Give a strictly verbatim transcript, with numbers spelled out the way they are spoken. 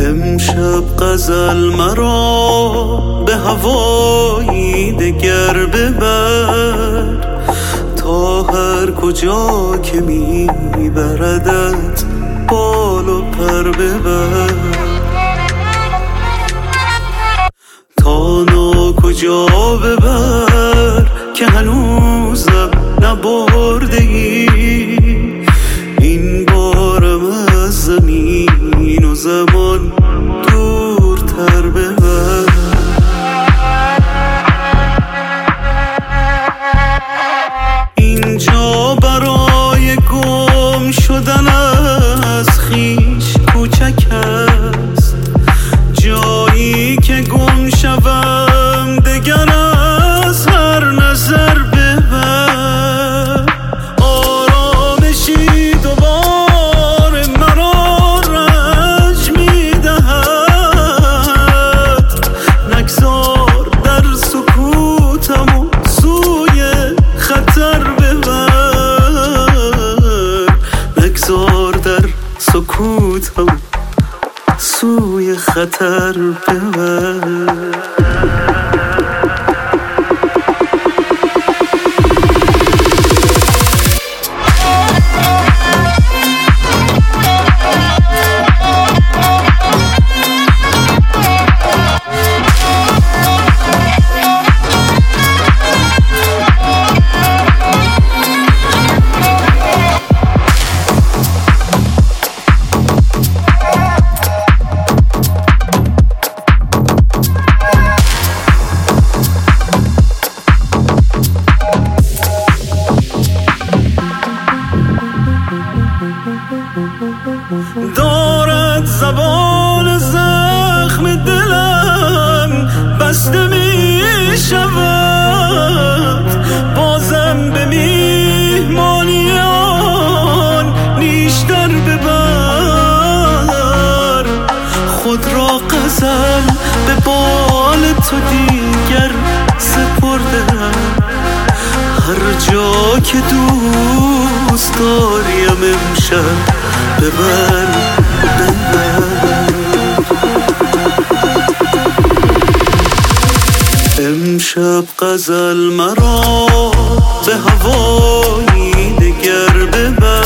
امشب غزل مرا به هوایی دگر ببر، تا هر کجا که میبردت بال و پر ببر. تا نا کجا ببر که هنوزم نبرده ای، این بارم از زمین و زمان دورتر ببر. اینجا برای گم شدن از خویش کوچک است، جایی که گم شوم دگر از هر نظر ببر. آرامشی دوباره مرا رنج میدهد، نگذار در سکوتم و سوی خطر ببر. نگذار در سکوتم سوی خطر ببر. دارد زبان زخم دلم بسته می شود، بازم به میهمانی آن نیشتر ببر. خود را غزل به بال تو دیگر سپردم، هر جا که دوست داریم امشب ببر ببر. امشب غزل مرا به هوایی دگر ببر،